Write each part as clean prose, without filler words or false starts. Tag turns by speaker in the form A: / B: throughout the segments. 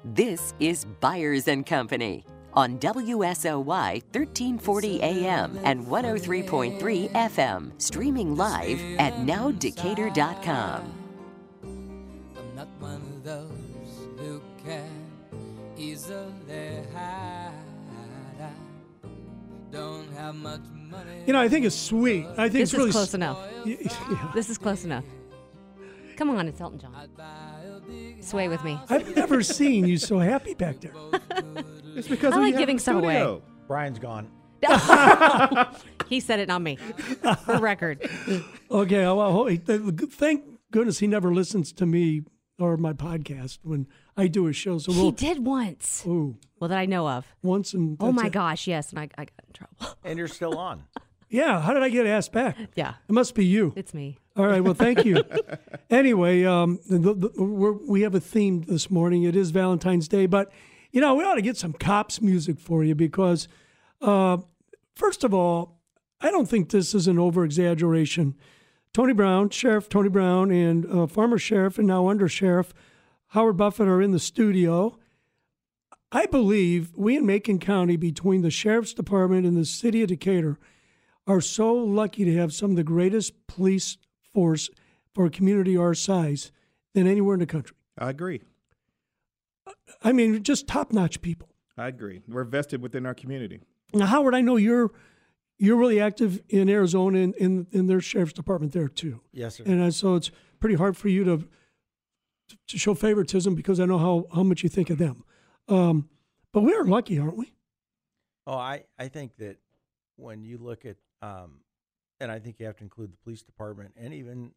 A: This is Byers and Company on WSOY 1340 AM and 103.3 FM, streaming live at nowdecatur.com.
B: I'm not one of those who can easily hide. I don't have much money.
C: You know, I think it's sweet. I think
D: This
C: it's really
D: is close enough.
C: Yeah.
D: This is close enough. Come on, it's Elton John. Sway with me.
C: I've never seen you so happy back there.
E: It's because
D: I
E: we
D: like
E: have
D: giving
E: the
D: stuff away.
E: studio.
F: Brian's gone.
D: He said it, not me. For record.
C: Okay, well, thank goodness he never listens to me or my podcast when I do a show. So
D: He did once.
C: Ooh,
D: Well, that I know of.
C: once and
D: Oh
C: that's
D: my
C: it.
D: gosh, yes, and I got in trouble.
F: And you're still on.
C: Yeah, how did I get asked back?
D: Yeah,
C: It must be you.
D: it's me.
C: All right, well, thank you. Anyway, we have a theme this morning. It is Valentine's Day, but, you know, we ought to get some cops music for you because, first of all, I don't think this is an over-exaggeration. Tony Brown, Sheriff Tony Brown, and former sheriff and now under sheriff Howard Buffett are in the studio. I believe we in Macon County, between the Sheriff's Department and the City of Decatur, are so lucky to have some of the greatest police force for a community our size than anywhere in the country.
E: I agree.
C: I mean, just top-notch people.
E: I agree. We're vested within our community.
C: Now, Howard, I know you're really active in Arizona in their sheriff's department there too.
F: Yes, sir.
C: And so it's pretty hard for you to show favoritism because I know how much you think of them. But we're lucky, aren't we?
F: Oh, I think that when you look at, and I think you have to include the police department and even,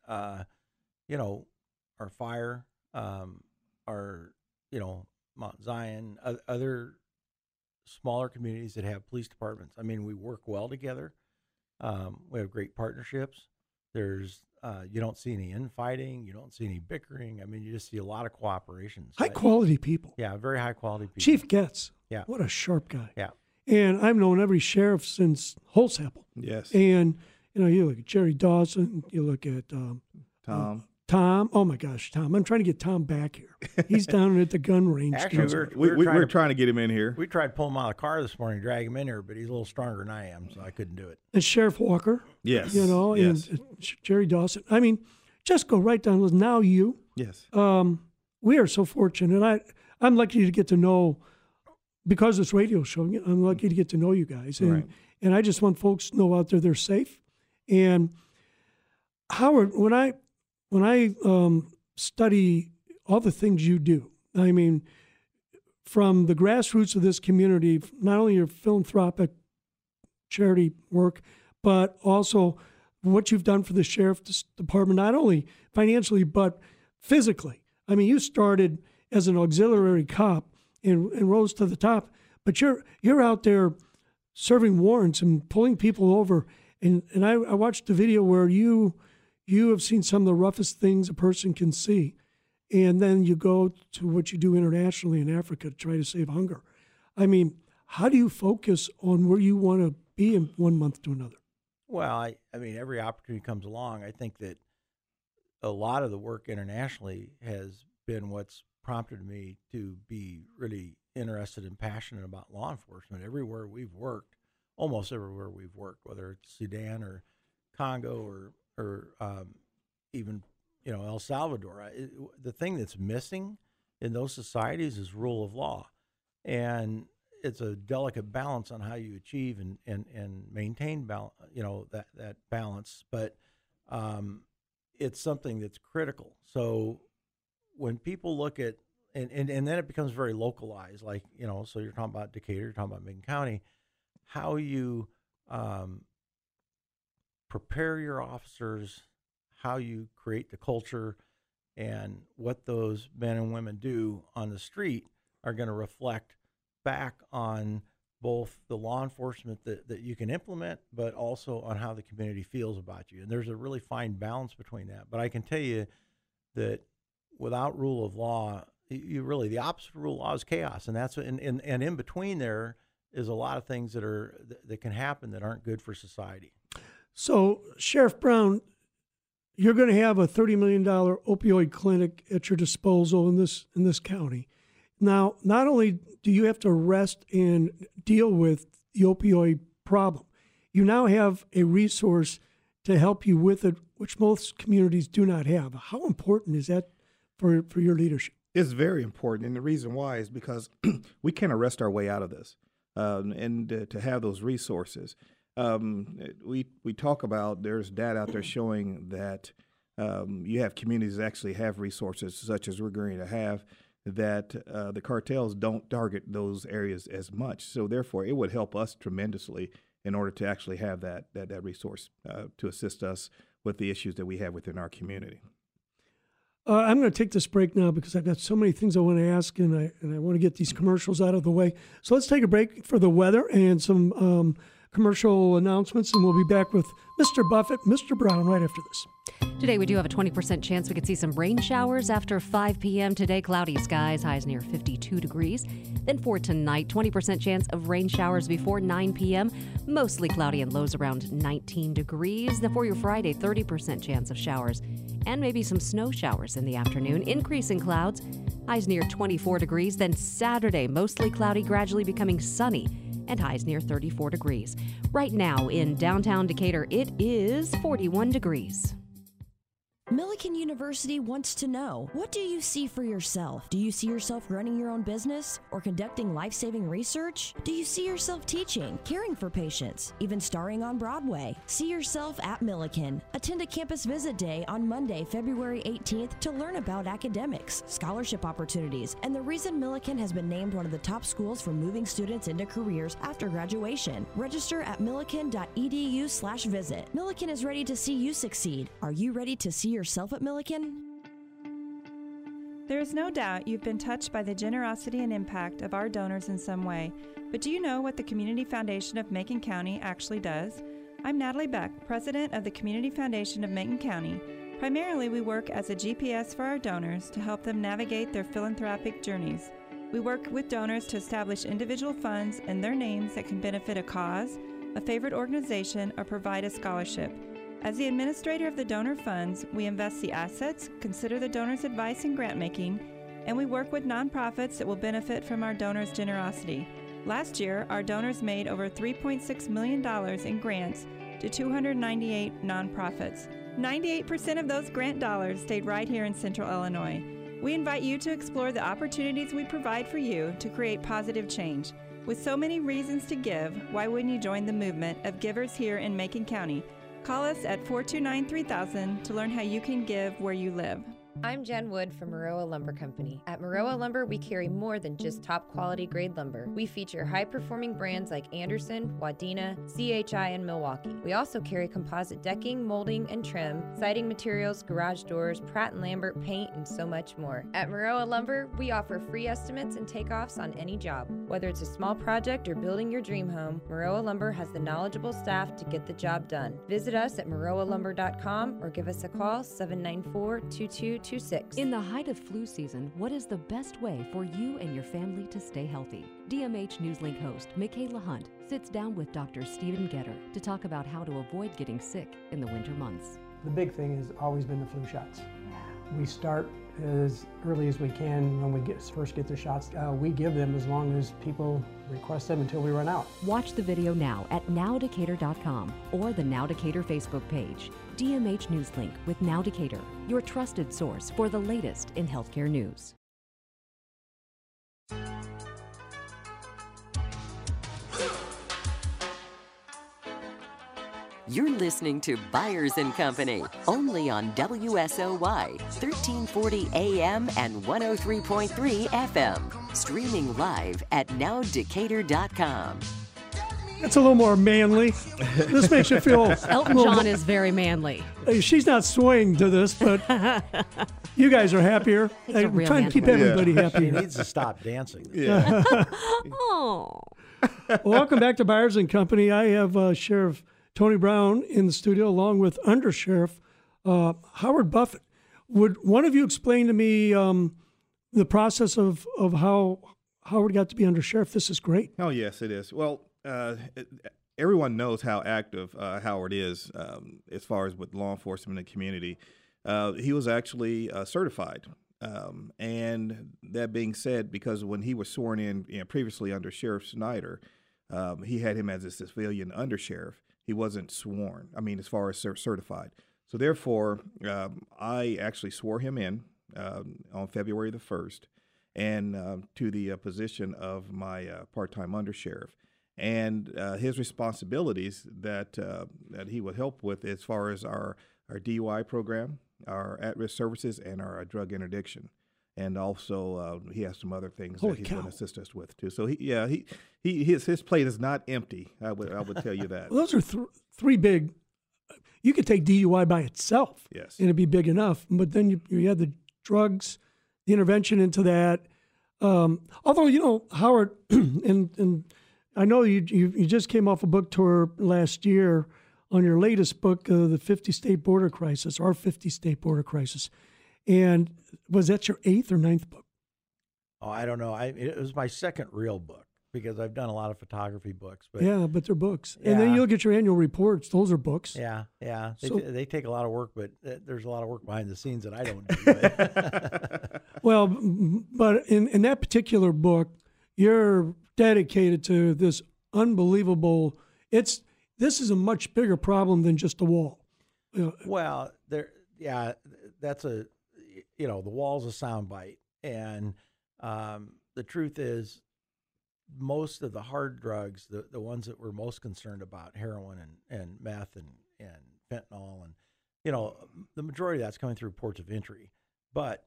F: our fire, our, Mount Zion, other smaller communities that have police departments. I mean, we work well together. We have great partnerships. There's, you don't see any infighting. You don't see any bickering. I mean, you just see a lot of cooperation. So
C: High-quality people.
F: Yeah, very high-quality people.
C: Chief Getz.
F: Yeah.
C: What a sharp guy.
F: Yeah.
C: And I've known every sheriff since Holsapple.
E: Yes.
C: And, you look at Jerry Dawson, you look at
E: Tom.
C: Tom. Oh, my gosh, Tom. I'm trying to get Tom back here. He's down at the gun range.
F: Actually,
E: We're trying to get him in here.
F: We tried to pull him out of the car this morning, drag him in here, but he's a little stronger than I am, so I couldn't do it.
C: And Sheriff Walker.
E: Yes.
C: And Jerry Dawson. I mean, just go right down the list. Now you.
E: Yes.
C: We are so fortunate. I'm lucky to get to know, because this radio show, I'm lucky to get to know you guys. And,
E: Right.
C: and I just want folks to know out there they're safe. And Howard, when I study all the things you do, I mean, from the grassroots of this community, not only your philanthropic charity work, but also what you've done for the sheriff's department, not only financially, but physically. I mean, you started as an auxiliary cop and rose to the top, but you're out there serving warrants and pulling people over. And I watched the video where you have seen some of the roughest things a person can see. And then you go to what you do internationally in Africa to try to save hunger. I mean, how do you focus on where you want to be in 1 month to another?
F: Well, I mean, every opportunity comes along. I think that a lot of the work internationally has been what's prompted me to be really interested and passionate about law enforcement. Everywhere we've worked, almost everywhere we've worked, whether it's Sudan or Congo or even El Salvador, the thing that's missing in those societies is rule of law, and it's a delicate balance on how you achieve and maintain that balance. But it's something that's critical. So when people look at and then it becomes very localized, like so you're talking about Decatur, you're talking about Macon County, how you prepare your officers, how you create the culture, and what those men and women do on the street are going to reflect back on both the law enforcement that you can implement, but also on how the community feels about you. And there's a really fine balance between that. But I can tell you that without rule of law, the opposite of rule of law is chaos. And that's and in between there is a lot of things that can happen that aren't good for society.
C: So, Sheriff Brown, you're going to have a $30 million opioid clinic at your disposal in this county. Now, not only do you have to arrest and deal with the opioid problem, you now have a resource to help you with it, which most communities do not have. How important is that for your leadership?
E: It's very important, and the reason why is because we can't arrest our way out of this, and to have those resources. We talk about, there's data out there showing that you have communities that actually have resources such as we're going to have, that the cartels don't target those areas as much. So therefore, it would help us tremendously in order to actually have that resource to assist us with the issues that we have within our community.
C: I'm going to take this break now because I've got so many things I want to ask, and I want to get these commercials out of the way. So let's take a break for the weather and some commercial announcements, and we'll be back with Mr. Buffett, Mr. Brown right after this.
D: Today we do have a 20% chance we could see some rain showers after 5 p.m. Today, cloudy skies, highs near 52 degrees. Then for tonight, 20% chance of rain showers before 9 p.m. Mostly cloudy and lows around 19 degrees. Then for your Friday, 30% chance of showers and maybe some snow showers in the afternoon. Increasing clouds, highs near 24 degrees. Then Saturday, mostly cloudy, gradually becoming sunny and highs near 34 degrees. Right now in downtown Decatur, it is 41 degrees.
G: Millikan University wants to know, what do you see for yourself? Do you see yourself running your own business or conducting life-saving research? Do you see yourself teaching, caring for patients, even starring on Broadway? See yourself at Millikan. Attend a campus visit day on Monday, February 18th to learn about academics, scholarship opportunities, and the reason Millikan has been named one of the top schools for moving students into careers after graduation. Register at millikan.edu/visit. Millikan is ready to see you succeed. Are you ready to see yourself at Millikan?
H: There is no doubt you've been touched by the generosity and impact of our donors in some way, but do you know what the Community Foundation of Macon County actually does? I'm Natalie Beck, President of the Community Foundation of Macon County. Primarily, we work as a GPS for our donors to help them navigate their philanthropic journeys. We work with donors to establish individual funds in their names that can benefit a cause, a favorite organization, or provide a scholarship. As the administrator of the donor funds, we invest the assets, consider the donor's advice and grant making, and we work with nonprofits that will benefit from our donors' generosity. Last year, our donors made over $3.6 million in grants to 298 nonprofits. 98% of those grant dollars stayed right here in Central Illinois. We invite you to explore the opportunities we provide for you to create positive change. With so many reasons to give, why wouldn't you join the movement of givers here in Macon County? Call us at 429-3000 to learn how you can give where you live.
I: I'm Jen Wood from Maroa Lumber Company. At Maroa Lumber, we carry more than just top quality grade lumber. We feature high-performing brands like Anderson, Wadena, CHI, and Milwaukee. We also carry composite decking, molding, and trim, siding materials, garage doors, Pratt & Lambert paint, and so much more. At Maroa Lumber, we offer free estimates and takeoffs on any job. Whether it's a small project or building your dream home, Maroa Lumber has the knowledgeable staff to get the job done. Visit us at maroalumber.com or give us a call 794-2226.
D: In the height of flu season, what is the best way for you and your family to stay healthy? DMH Newslink host Michaela Hunt sits down with Dr. Stephen Getter to talk about how to avoid getting sick in the winter months.
J: The big thing has always been the flu shots. We start as early as we can when we first get the shots. We give them as long as people request them until we run out.
D: Watch the video now at nowdecatur.com or the Now Decatur Facebook page. DMH Newslink with Now Decatur, your trusted source for the latest in healthcare news.
A: You're listening to Byers & Company, only on WSOY, 1340 AM and 103.3 FM. Streaming live at nowdecatur.com.
C: That's a little more manly. This makes you feel...
D: Elton John is very manly.
C: She's not swaying to this, but you guys are happier. I'm trying to keep everybody happy.
F: She needs to stop dancing.
E: Yeah.
D: Oh.
C: Welcome back to Byers & Company. I have Sheriff Tony Brown in the studio, along with Under Sheriff Howard Buffett. Would one of you explain to me the process of how Howard got to be Under Sheriff? This is great.
E: Oh, yes, it is. Well, everyone knows how active Howard is as far as with law enforcement in the community. He was actually certified And that being said, because when he was sworn in previously under Sheriff Snyder, he had him as a civilian undersheriff. He wasn't sworn, as far as certified. So therefore, I actually swore him in on February the 1st and to the position of my part-time undersheriff. And his responsibilities that he would help with as far as our DUI program, our at-risk services, and our drug interdiction. And also, he has some other things that he's going to assist us with too. So his plate is not empty. I would tell you that.
C: Well, those are three big. You could take DUI by itself,
E: yes,
C: and it'd be big enough. But then you had the drugs, the intervention into that. Although Howard, and I know you just came off a book tour last year on your latest book, the 50-state border crisis, our 50-state border crisis. And was that your 8th or 9th book?
F: Oh, I don't know. It was my second real book because I've done a lot of photography books. But
C: yeah, but they're books. Yeah. And then you'll get your annual reports. Those are books.
F: Yeah. They take a lot of work, but there's a lot of work behind the scenes that I don't do.
C: Well, but in that particular book, you're dedicated to this unbelievable. This is a much bigger problem than just a wall.
F: Well, that's the wall's a soundbite, and the truth is, most of the hard drugs, the ones that we're most concerned about, heroin and meth and fentanyl, and the majority of that's coming through ports of entry. But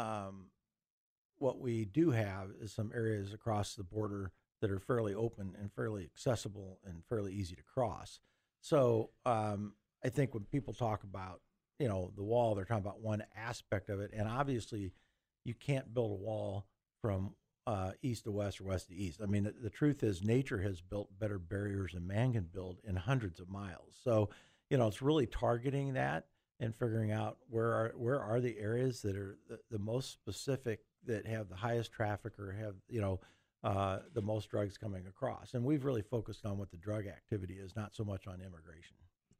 F: what we do have is some areas across the border that are fairly open and fairly accessible and fairly easy to cross. So I think when people talk about the wall, they're talking about one aspect of it, and obviously you can't build a wall from east to west or west to east. The truth is nature has built better barriers than man can build in hundreds of miles. So it's really targeting that and figuring out where are the areas that are the most specific, that have the highest traffic or have the most drugs coming across. And we've really focused on what the drug activity is, not so much on immigration.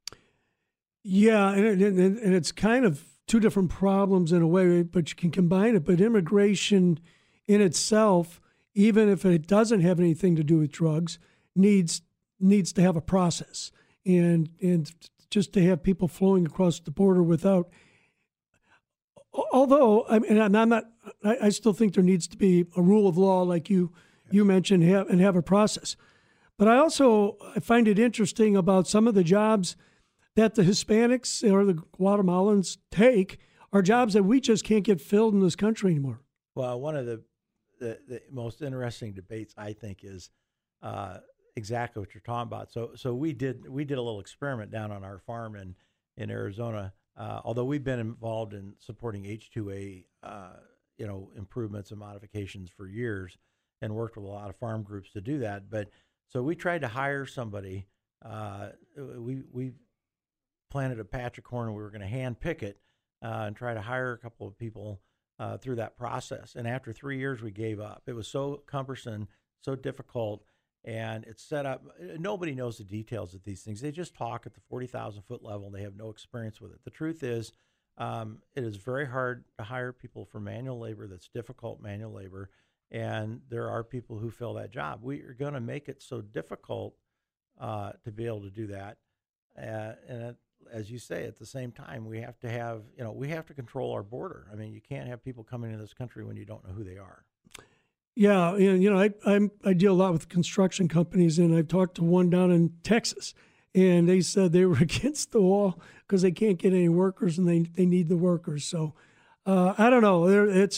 C: Yeah, and it's kind of two different problems in a way, but you can combine it. But immigration in itself, even if it doesn't have anything to do with drugs, needs to have a process, and just to have people flowing across the border without. Although I still think there needs to be a rule of law, like you mentioned, and have a process. But I find it interesting about some of the jobs that the Hispanics or the Guatemalans take are jobs that we just can't get filled in this country anymore. Well,
F: one of the most interesting debates, I think, is exactly what you're talking about. So we did a little experiment down on our farm in Arizona. Although we've been involved in supporting H-2A, improvements and modifications for years, and worked with a lot of farm groups to do that. But so we tried to hire somebody. We planted a patch of corn, and we were going to hand pick it and try to hire a couple of people through that process. And after 3 years, we gave up. It was so cumbersome, so difficult, and it's set up. Nobody knows the details of these things. They just talk at the 40,000-foot level. They have no experience with it. The truth is, it is very hard to hire people for manual labor. That's difficult manual labor, and there are people who fill that job. We are going to make it so difficult to be able to do that, as you say, at the same time, we have to control our border. You can't have people coming into this country when you don't know who they are.
C: Yeah, and I deal a lot with construction companies, and I've talked to one down in Texas, and they said they were against the wall because they can't get any workers, and they need the workers. So I don't know. It's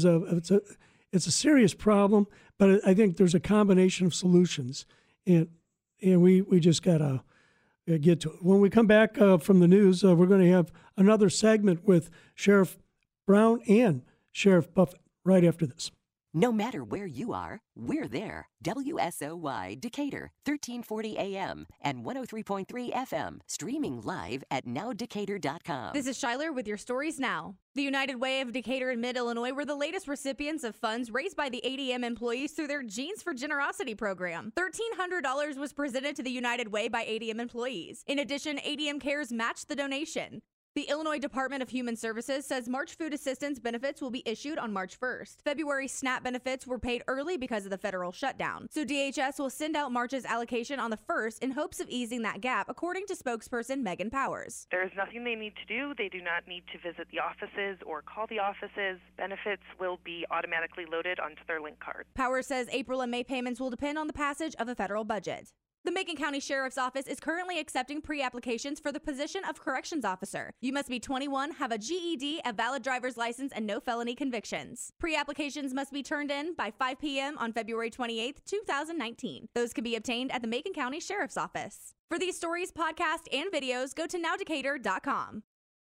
C: a serious problem, but I think there's a combination of solutions, and we just gotta get to it. When we come back from the news, we're going to have another segment with Sheriff Brown and Sheriff Buffett right after this.
A: No matter where you are, we're there. WSOY Decatur, 1340 AM and 103.3 FM. Streaming live at nowdecatur.com.
K: This is Shyler with your stories now. The United Way of Decatur and Mid-Illinois were the latest recipients of funds raised by the ADM employees through their Jeans for Generosity program. $1,300 was presented to the United Way by ADM employees. In addition, ADM Cares matched the donation. The Illinois Department of Human Services says March food assistance benefits will be issued on March 1st. February SNAP benefits were paid early because of the federal shutdown. So DHS will send out March's allocation on the 1st in hopes of easing that gap, according to spokesperson Megan Powers.
L: There is nothing they need to do. They do not need to visit the offices or call the offices. Benefits will be automatically loaded onto their link card.
K: Powers says April and May payments will depend on the passage of a federal budget. The Macon County Sheriff's Office is currently accepting pre-applications for the position of corrections officer. You must be 21, have a GED, a valid driver's license, and no felony convictions. Pre-applications must be turned in by 5 p.m. on February 28, 2019. Those can be obtained at the Macon County Sheriff's Office. For these stories, podcasts, and videos, go to nowdecatur.com.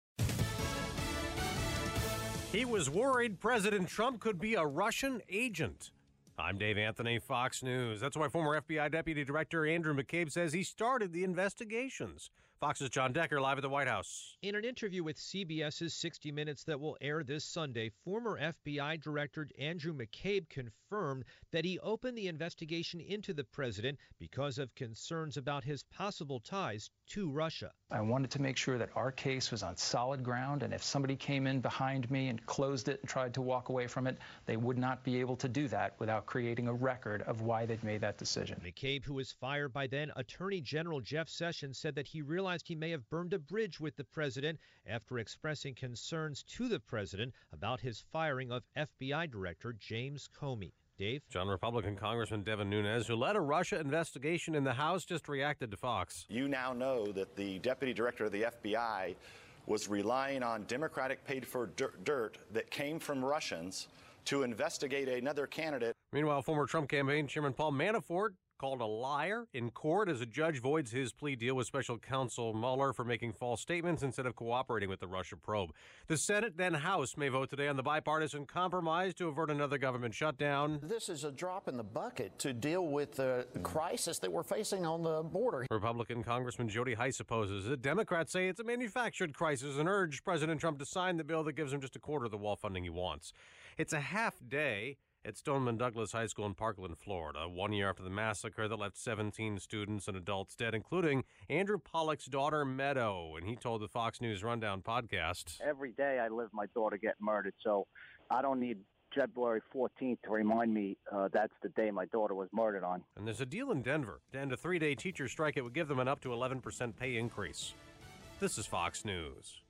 M: He was worried President Trump could be a Russian agent. I'm Dave Anthony, Fox News. That's why former FBI Deputy Director Andrew McCabe says he started the investigations. Fox's John Decker live at the White House.
N: In an interview with CBS's 60 Minutes that will air this Sunday, former FBI Director Andrew McCabe confirmed that he opened the investigation into the president because of concerns about his possible ties to Russia.
O: I wanted to make sure that our case was on solid ground, and if somebody came in behind me and closed it and tried to walk away from it, they would not be able to do that without creating a record of why they'd made that decision.
N: McCabe, who was fired by then Attorney General Jeff Sessions, said that he realized he may have burned a bridge with the president after expressing concerns to the president about his firing of FBI Director James Comey. Dave?
M: John, Republican Congressman Devin Nunes, who led a Russia investigation in the House, just reacted to Fox.
P: You now know that the deputy director of the FBI was relying on Democratic paid-for dirt that came from Russians to investigate another candidate.
M: Meanwhile, former Trump campaign chairman Paul Manafort called a liar in court as a judge voids his plea deal with special counsel Mueller for making false statements instead of cooperating with the Russia probe. The Senate, then House, may vote today on the bipartisan compromise to avert another government shutdown.
Q: This is a drop in the bucket to deal with the crisis that we're facing on the border.
M: Republican Congressman Jody Hice opposes it. Democrats say it's a manufactured crisis and urge President Trump to sign the bill that gives him just a quarter of the wall funding he wants. It's a half day at Stoneman Douglas High School in Parkland, Florida, 1 year after the massacre that left 17 students and adults dead, including Andrew Pollock's daughter, Meadow. And he told the Fox News Rundown podcast,
R: "Every day I live my daughter getting murdered, so I don't need February 14th to remind me that's the day my daughter was murdered on."
M: And there's a deal in Denver to end a 3-day teacher strike. It would give them an up to 11% pay increase. This is Fox News.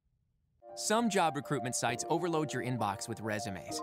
S: Some job recruitment sites overload your inbox with resumes.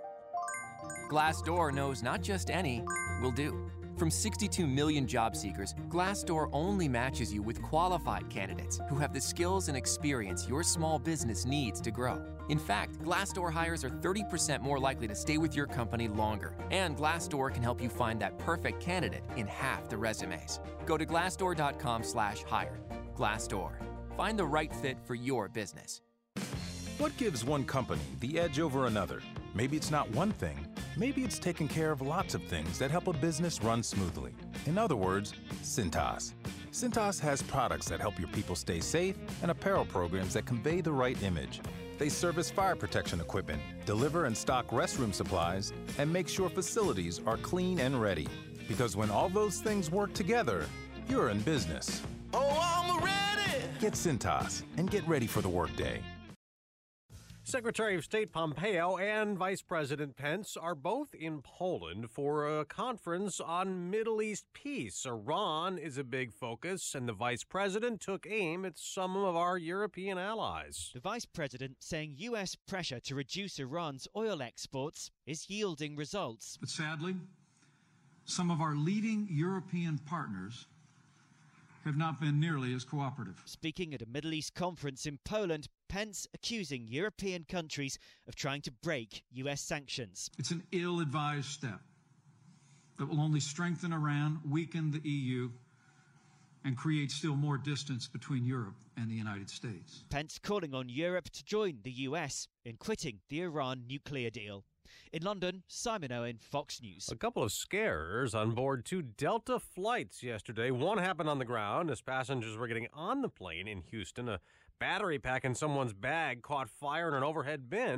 S: Glassdoor knows not just any will do. From 62 million job seekers, Glassdoor only matches you with qualified candidates who have the skills and experience your small business needs to grow. In fact, Glassdoor hires are 30% more likely to stay with your company longer, and Glassdoor can help you find that perfect candidate in half the resumes. Go to glassdoor.com/hire. Glassdoor. Find the right fit for your business.
T: What gives one company the edge over another? Maybe it's not one thing. Maybe it's taking care of lots of things that help a business run smoothly. In other words, Cintas. Cintas has products that help your people stay safe and apparel programs that convey the right image. They service fire protection equipment, deliver and stock restroom supplies, and make sure facilities are clean and ready. Because when all those things work together, you're in business.
U: Oh, I'm ready!
T: Get Cintas and get ready for the workday.
M: Secretary of State Pompeo and Vice President Pence are both in Poland for a conference on Middle East peace. Iran is a big focus, and the vice president took aim at some of our European allies.
V: The vice president saying U.S. pressure to reduce Iran's oil exports is yielding results.
W: But sadly, some of our leading European partners have not been nearly as cooperative.
V: Speaking at a Middle East conference in Poland, Pence accusing European countries of trying to break U.S. sanctions.
W: It's an ill-advised step that will only strengthen Iran, weaken the EU, and create still more distance between Europe and the United States.
V: Pence calling on Europe to join the U.S. in quitting the Iran nuclear deal. In London, Simon Owen, Fox News.
M: A couple of scares on board 2 Delta flights yesterday. One happened on the ground as passengers were getting on the plane in Houston. A battery pack in someone's bag caught fire in an overhead bin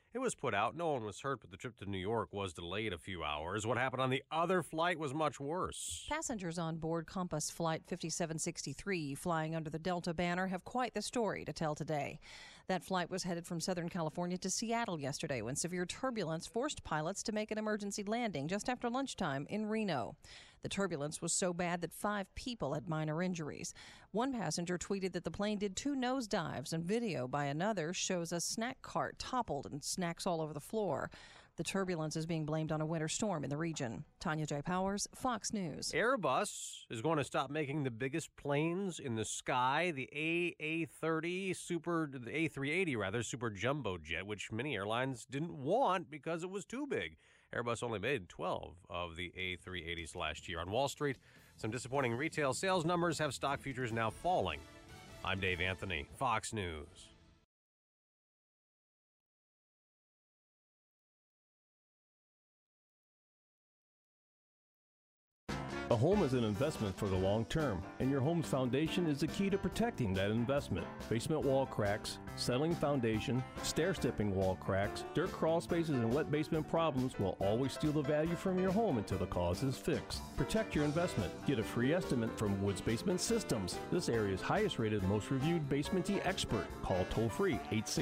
M: It was put out. No one was hurt, but the trip to New York was delayed a few hours. What happened on the other flight was much worse.
B: Passengers on board Compass Flight 5763 flying under the Delta banner have quite the story to tell today. That flight was headed from Southern California to Seattle yesterday when severe turbulence forced pilots to make an emergency landing just after lunchtime in Reno. The turbulence was so bad that 5 people had minor injuries. One passenger tweeted that the plane did 2 nosedives, and video by another shows a snack cart toppled and snacks all over the floor. The turbulence is being blamed on a winter storm in the region. Tanya J. Powers, Fox News.
M: Airbus is going to stop making the biggest planes in the sky, the A380 super jumbo jet, which many airlines didn't want because it was too big. Airbus only made 12 of the A380s last year. On Wall Street, some disappointing retail sales numbers have stock futures now falling. I'm Dave Anthony, Fox News.
G: A home is an investment for the long term, and your home's foundation is the key to protecting that investment. Basement wall cracks, settling foundation, stair-stepping wall cracks, dirt crawl spaces, and wet basement problems will always steal the value from your home until the cause is fixed. Protect your investment. Get a free estimate from Woods Basement Systems, this area's highest rated, most reviewed basementy expert. Call toll-free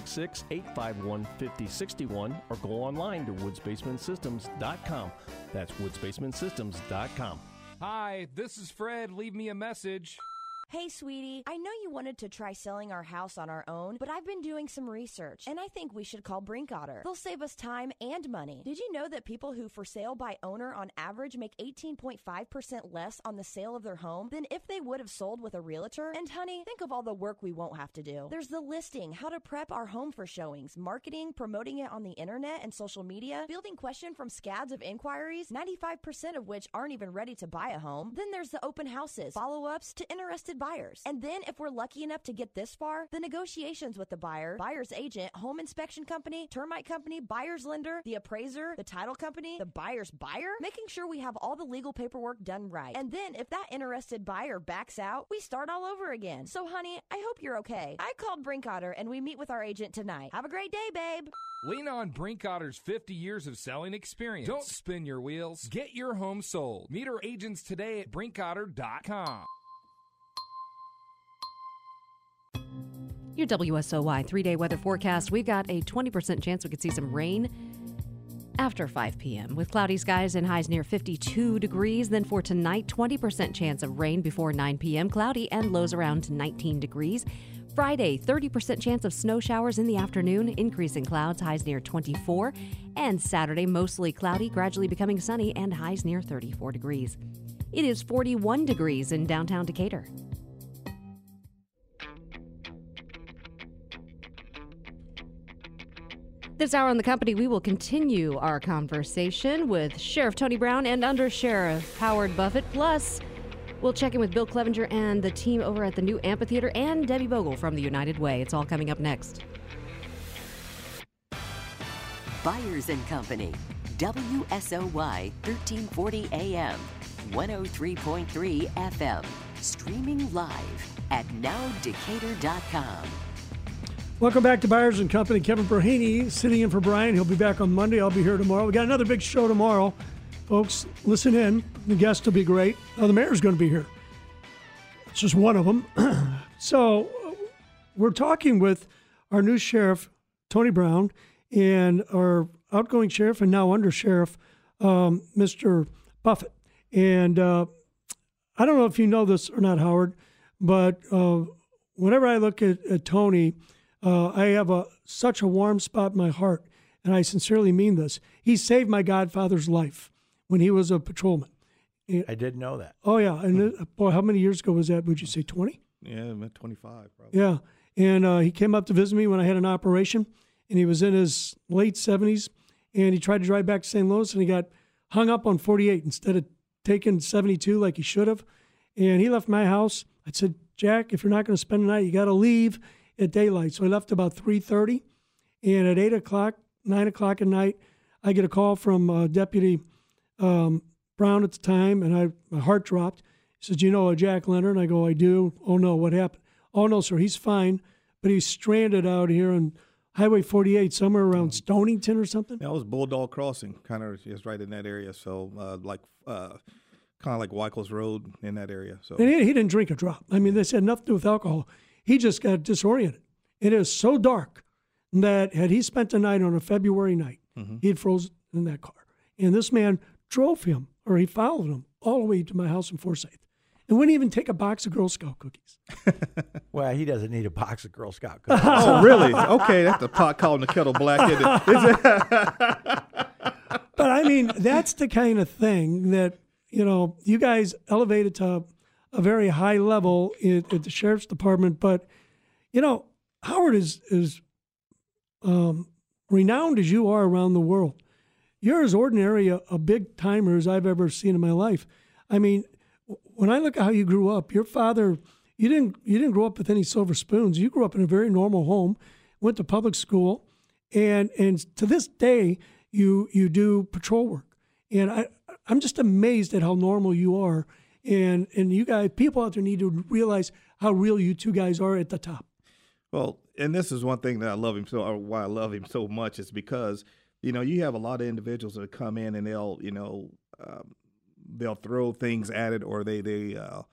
G: 866-851-5061 or go online to woodsbasementsystems.com. That's woodsbasementsystems.com.
H: Hi, this is Fred. Leave me a message.
X: Hey, sweetie, I know you wanted to try selling our house on our own, but I've been doing some research, and I think we should call Brinkotter. They'll save us time and money. Did you know that people who for sale by owner on average make 18.5% less on the sale of their home than if they would have sold with a realtor? And honey, think of all the work we won't have to do. There's the listing, how to prep our home for showings, marketing, promoting it on the internet and social media, fielding question from scads of inquiries, 95% of which aren't even ready to buy a home. Then there's the open houses, follow-ups to interested buyers. And then if we're lucky enough to get this far, the negotiations with the buyer, buyer's agent, home inspection company, termite company, buyer's lender, the appraiser, the title company, the buyer's buyer, making sure we have all the legal paperwork done right. And then if that interested buyer backs out, we start all over again. So honey, I hope you're okay. I called Brinkotter and we meet with our agent tonight. Have a great day, babe.
H: Lean on Brinkotter's 50 years of selling experience. Don't spin your wheels. Get your home sold. Meet our agents today at Brinkotter.com.
D: Your WSOY 3-day weather forecast. We've got a 20% chance we could see some rain after 5 p.m. with cloudy skies and highs near 52 degrees. Then for tonight, 20% chance of rain before 9 p.m. Cloudy and lows around 19 degrees. Friday, 30% chance of snow showers in the afternoon, increasing clouds, highs near 24. And Saturday, mostly cloudy, gradually becoming sunny and highs near 34 degrees. It is 41 degrees in downtown Decatur. This hour on The Company, we will continue our conversation with Sheriff Tony Brown and Under Sheriff Howard Buffett. Plus, we'll check in with Bill Clevenger and the team over at the new amphitheater and Debbie Bogle from the United Way. It's all coming up next.
A: Byers and Company, WSOY 1340 AM, 103.3 FM, streaming live at nowdecatur.com.
C: Welcome back to Byers and Company. Kevin Braheny sitting in for Brian. He'll be back on Monday. I'll be here tomorrow. We got another big show tomorrow. Folks, listen in. The guest will be great. The mayor's going to be here. It's just one of them. So we're talking with our new sheriff, Tony Brown, and our outgoing sheriff and now under sheriff, Mr. Buffett. And I don't know if you know this or not, Howard, but whenever I look at Tony, I have such a warm spot in my heart, and I sincerely mean this. He saved my godfather's life when he was a patrolman.
F: I did know that.
C: Oh, yeah. And boy, how many years ago was that? Would you say 20?
E: Yeah, I'm at 25 probably.
C: Yeah. And he came up to visit me when I had an operation, and he was in his late 70s, and he tried to drive back to St. Louis, and he got hung up on 48 instead of taking 72 like he should have. And he left my house. I said, Jack, if you're not going to spend the night, you got to leave at daylight. So I left about 3:30, and at 8 o'clock, 9 o'clock at night, I get a call from Deputy Brown at the time, and my heart dropped. He says, you know Jack Leonard? And I go, I do. Oh, no, what happened? Oh, no, sir, he's fine, but he's stranded out here in Highway 48, somewhere around Stonington or something?
E: That was Bulldog Crossing, kind of is right in that area. So kind of like Wycko's Road in that area. So
C: And he didn't drink a drop. I mean, this had nothing to do with alcohol. He just got disoriented. It is so dark that had he spent the night on a February night, he'd frozen in that car. And this man drove him, or he followed him, all the way to my house in Forsyth. And wouldn't even take a box of Girl Scout cookies.
F: Well, he doesn't need a box of Girl Scout cookies.
E: Oh, really? Okay, that's the pot calling the kettle black, isn't it?
C: But, I mean, that's the kind of thing that, you guys elevated to a very high level at the Sheriff's Department. But, Howard is renowned as you are around the world. You're as ordinary a big-timer as I've ever seen in my life. I mean, when I look at how you grew up, your father, you didn't grow up with any silver spoons. You grew up in a very normal home, went to public school, and to this day, you do patrol work. And I'm just amazed at how normal you are. And you guys, people out there need to realize how real you two guys are at the top.
E: Well, and this is one thing that I love him so, or why I love him so much, is because, you have a lot of individuals that come in and they'll throw things at it, or they'll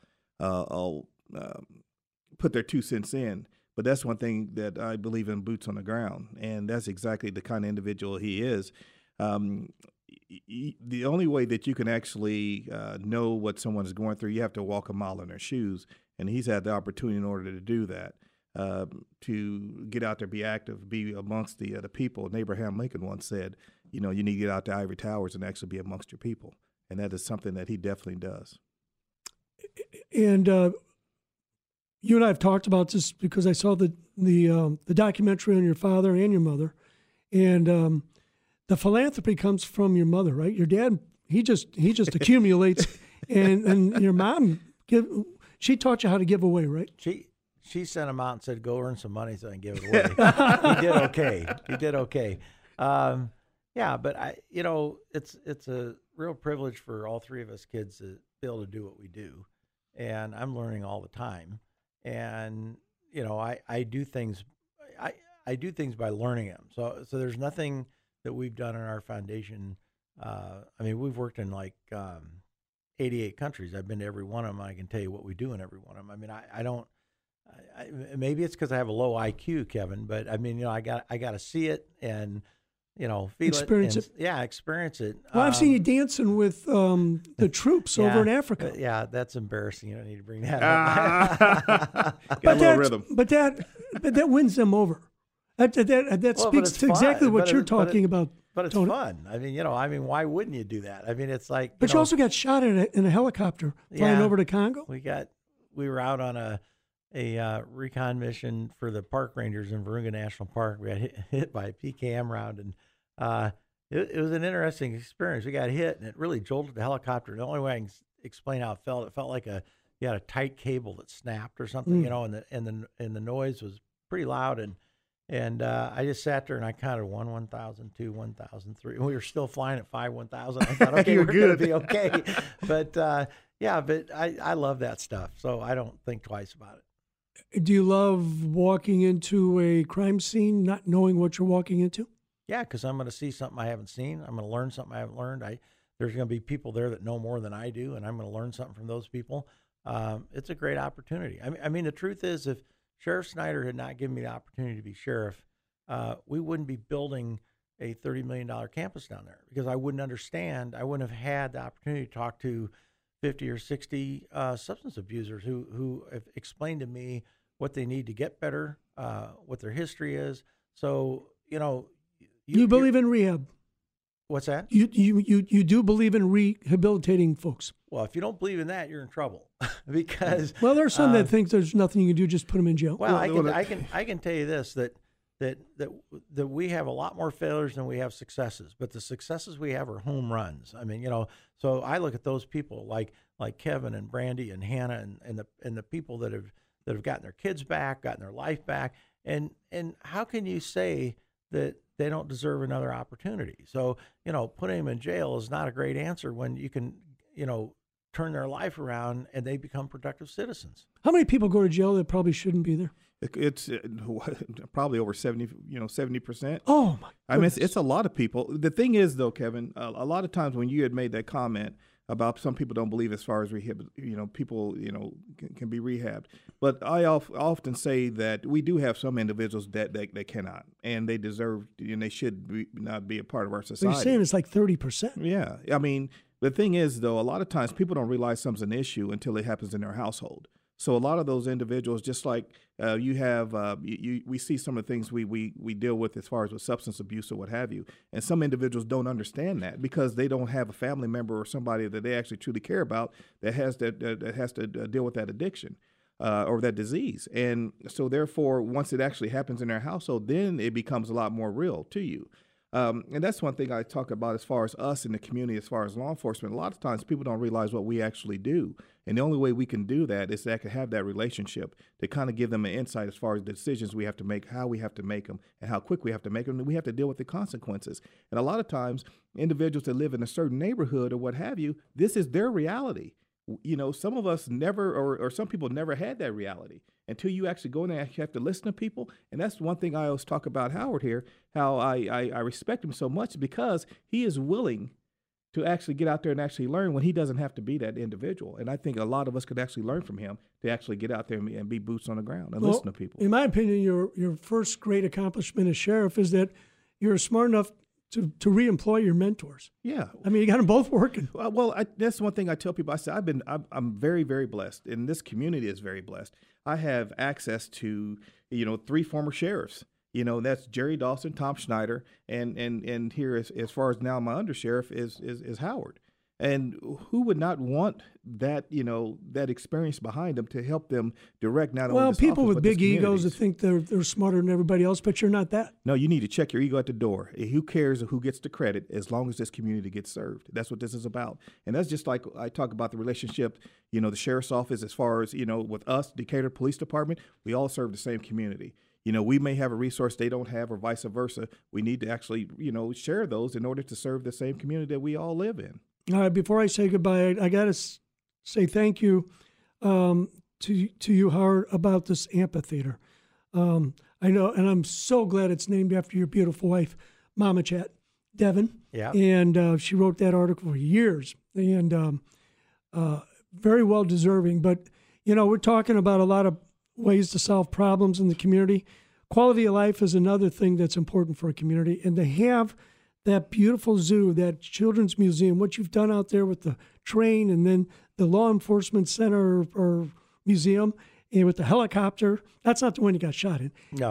E: put their 2 cents in. But that's one thing that I believe in, boots on the ground, and that's exactly the kind of individual he is. The only way that you can actually know what someone is going through, you have to walk a mile in their shoes, and he's had the opportunity in order to do that, to get out there, be active, be amongst the people. And Abraham Lincoln once said, you need to get out to Ivory Towers and actually be amongst your people. And that is something that he definitely does.
C: And you and I have talked about this because I saw the documentary on your father and your mother. And the philanthropy comes from your mother, right? Your dad, he just accumulates. And your mom, she taught you how to give away, right?
F: She sent him out and said, go earn some money so I can give it away. He did okay. Yeah, but it's a real privilege for all three of us kids to be able to do what we do, and I'm learning all the time. And I do things by learning them. So there's nothing that we've done in our foundation. We've worked in 88 countries. I've been to every one of them. I can tell you what we do in every one of them. I don't. Maybe it's because I have a low IQ, Kevin, but I got to see it and feel
C: experience
F: it. Yeah, experience it.
C: Well, I've seen you dancing with the troops over in Africa.
F: Yeah, that's embarrassing. You don't need to bring that up.
E: Got a little rhythm.
C: But that wins them over. That speaks to exactly what you're talking about.
F: But it's
C: Tony.
F: Fun. Why wouldn't you do that? It's like.
C: But you also got shot in a helicopter flying over to Congo.
F: We were out on a recon mission for the park rangers in Virunga National Park. We got hit by a PKM round, and it was an interesting experience. We got hit, and it really jolted the helicopter. The only way I can explain how it felt like you had a tight cable that snapped or something, and the noise was pretty loud, and I just sat there and I counted 1, 1,000, 2, 1,000, 3. And we were still flying at 5, 1,000. I thought, okay, we're going to be okay. But I love that stuff, so I don't think twice about it.
C: Do you love walking into a crime scene, not knowing what you're walking into?
F: Yeah, because I'm going to see something I haven't seen. I'm going to learn something I haven't learned. There's going to be people there that know more than I do, and I'm going to learn something from those people. It's a great opportunity. The truth is, if Sheriff Snyder had not given me the opportunity to be sheriff, we wouldn't be building a $30 million campus down there, because I wouldn't understand. I wouldn't have had the opportunity to talk to 50 or 60 substance abusers who have explained to me what they need to get better, what their history is. So, you
C: believe in rehab.
F: What's that?
C: You do believe in rehabilitating folks.
F: Well, if you don't believe in that, you're in trouble, because
C: there's some that think there's nothing you can do, just put them in jail.
F: Well, I can tell you this, that we have a lot more failures than we have successes, but the successes we have are home runs. So I look at those people like Kevin and Brandy and Hannah and the people that have gotten their kids back, gotten their life back, and how can you say that they don't deserve another opportunity? So putting them in jail is not a great answer when you can turn their life around and they become productive citizens.
C: How many people go to jail that probably shouldn't be there?
E: It's probably over 70%.
C: Oh my!
E: I mean, it's a lot of people. The thing is, though, Kevin, a lot of times when you had made that comment about some people don't believe as far as rehab, people, can be rehabbed. But I often say that we do have some individuals that cannot, and they deserve, and they should not be a part of our society.
C: But you're saying it's like 30%.
E: Yeah. I mean, the thing is, though, a lot of times people don't realize something's an issue until it happens in their household. So a lot of those individuals, just like you have, we see some of the things we deal with as far as with substance abuse or what have you, and some individuals don't understand that because they don't have a family member or somebody that they actually truly care about that has to deal with that addiction or that disease. And so therefore, once it actually happens in their household, then it becomes a lot more real to you. And that's one thing I talk about as far as us in the community, as far as law enforcement. A lot of times people don't realize what we actually do. And the only way we can do that is to actually have that relationship to kind of give them an insight as far as the decisions we have to make, how we have to make them, and how quick we have to make them. And we have to deal with the consequences. And a lot of times individuals that live in a certain neighborhood or what have you, this is their reality. Some of us never, or some people never had that reality until you actually go in there and you have to listen to people. And that's one thing I always talk about Howard here, how I respect him so much because he is willing to actually get out there and actually learn when he doesn't have to be that individual. And I think a lot of us could actually learn from him to actually get out there and be boots on the ground and listen to people.
C: In my opinion, your first great accomplishment as sheriff is that you're smart enough to reemploy your mentors.
E: Yeah.
C: I mean, you got them both working.
E: Well, that's one thing I tell people. I say I'm very, very blessed, and this community is very blessed. I have access to, 3 former sheriffs. That's Jerry Dawson, Tom Schneider, and here as far as now my undersheriff is Howard. And who would not want that, that experience behind them to help them direct not only this
C: people
E: office,
C: with big egos that think they're smarter than everybody else, but you're not that.
E: No, you need to check your ego at the door. Who cares who gets the credit as long as this community gets served? That's what this is about. And that's just like I talk about the relationship, the sheriff's office as far as, with us, Decatur Police Department, we all serve the same community. We may have a resource they don't have or vice versa. We need to actually, share those in order to serve the same community that we all live in.
C: All right, before I say goodbye, I got to say thank you to you, Howard, about this amphitheater. I know, and I'm so glad it's named after your beautiful wife, Mama Chat, Devin.
F: Yeah.
C: And she wrote that article for years, and very well deserving. But, we're talking about a lot of ways to solve problems in the community. Quality of life is another thing that's important for a community, and to have that beautiful zoo, that children's museum, what you've done out there with the train and then the law enforcement center or museum and with the helicopter. That's not the one you got shot in.
F: No.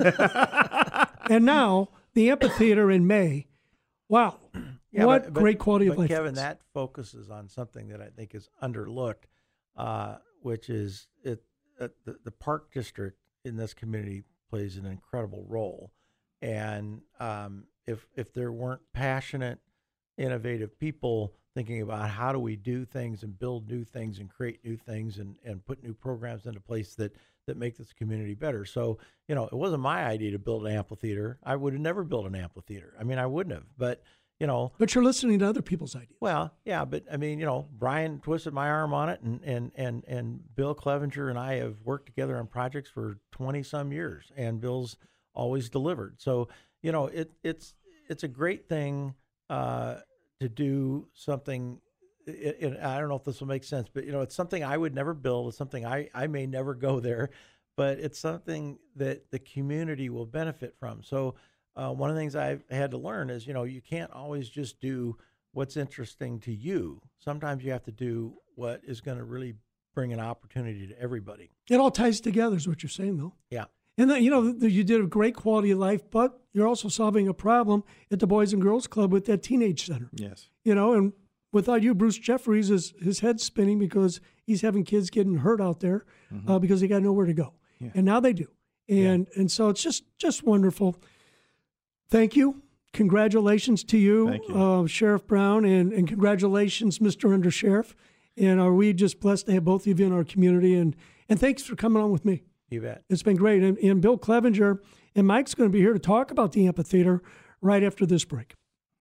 C: And now the amphitheater in May. Wow.
F: Yeah,
C: what great quality of life.
F: Kevin, that focuses on something that I think is underlooked, which is the park district in this community plays an incredible role. And if there weren't passionate, innovative people thinking about how do we do things and build new things and create new things and put new programs into place that make this community better. So, it wasn't my idea to build an amphitheater. I would have never built an amphitheater. I mean, I wouldn't have, but
C: But you're listening to other people's ideas.
F: Well, yeah, but I mean, Brian twisted my arm on it, and Bill Clevenger and I have worked together on projects for 20 some years, and Bill's always delivered. So, it's a great thing to do something. I don't know if this will make sense, but it's something I would never build. It's something I may never go there, but it's something that the community will benefit from. So one of the things I've had to learn is, you can't always just do what's interesting to you. Sometimes you have to do what is going to really bring an opportunity to everybody.
C: It all ties together is what you're saying, though.
F: Yeah.
C: And then, you did a great quality of life, but you're also solving a problem at the Boys and Girls Club with that teenage center.
E: Yes.
C: And without you, Bruce Jeffries, his head's spinning because he's having kids getting hurt out there because they got nowhere to go. Yeah. And now they do. And so it's just wonderful. Thank you. Congratulations to you,
E: Thank you.
C: Sheriff Brown, and congratulations, Mr. Undersheriff. And are we just blessed to have both of you in our community? And thanks for coming on with me.
F: You bet.
C: It's been great. And Bill Clevenger and Mike's going to be here to talk about the amphitheater right after this break.